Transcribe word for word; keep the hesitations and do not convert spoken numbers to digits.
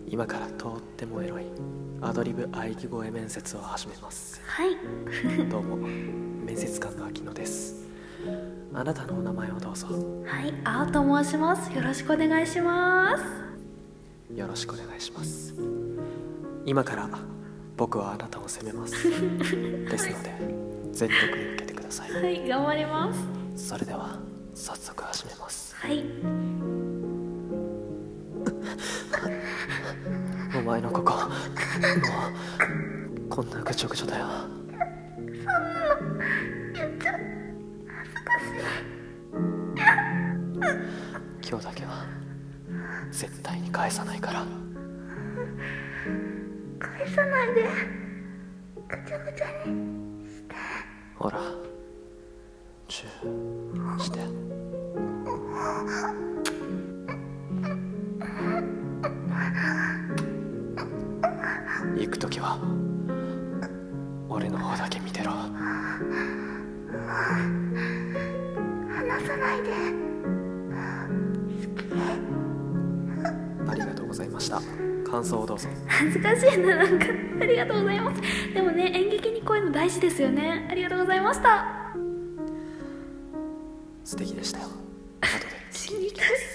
今からとってもエロいアドリブ喘ぎ声面接を始めます。 はいどうも、面接官の秋野です。あなたのお名前をどうぞ。 はい、青と申します。よろしくお願いします。 よろしくお願いします。今から僕はあなたを責めますですので全力で受けてください。 はい、頑張ります。 それでは早速始めます。 はい。 お前のここもうこんなぐちょぐちょだよ。 そんなの言っちゃ恥ずかしい。 今日だけは絶対に返さないから。 返さないで、ぐちゃぐちゃにして。 ほら、チューして行くときは俺の方だけ見てろ。 離さないで。 ありがとうございました。感想をどうぞ。 恥ずかしいな、なんかありがとうございます。でもね、演劇にこういうの大事ですよね。ありがとうございました。 素敵でしたよ。後で死にたい。